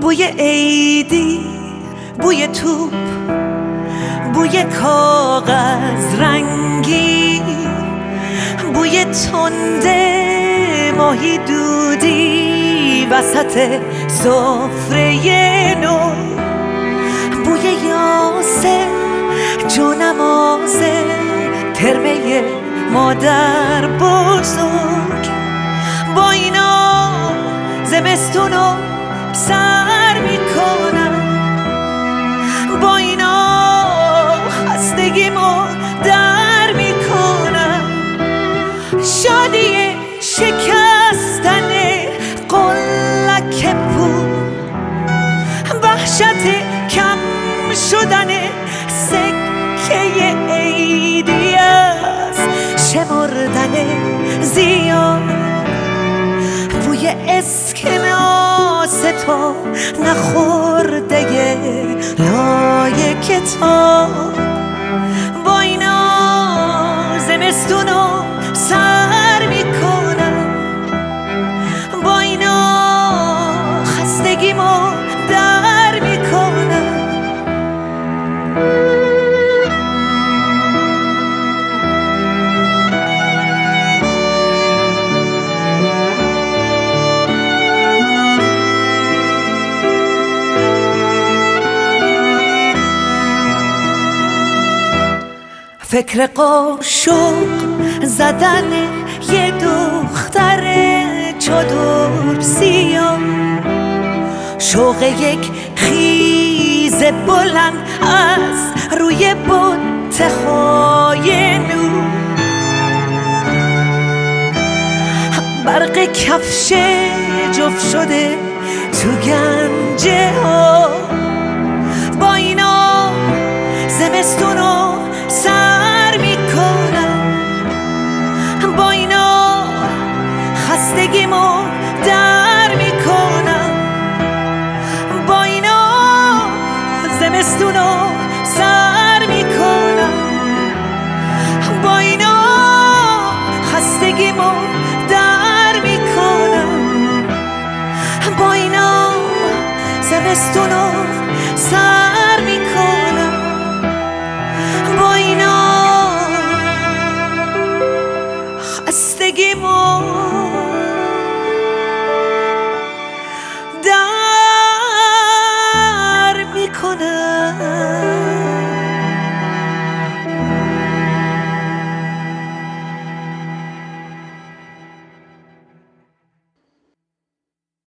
بوی عیدی، بوی توپ، بوی کاغذ رنگی، بوی تنده ماهی دودی وسط سفره نو، بوی یاسه جونمازه ترمه مادر بزرگ. با اینا زمستونو سر میکنم، با اینا خستگیمو در میکنم. شادی شکستن قلک پول، وحشت کم شدن سکه عیدی است، شمردن زیاد. بوی اسکناس تو نخورده لای کتاب. با اینا زمستونو سر میکنم، با اینا خستگیمو در میکنم. فکر قاشق زدن یه دختر چادر سیاه، شوق یک خیز بلند از روی بت‌های نور، برق کفش جفت شده تو گنجه ها. با اینا زمستونو سر میکنم، با اینا خستگیمو در میکنم، با اینا زمستونو سر میکنم، با اینا خستگیمو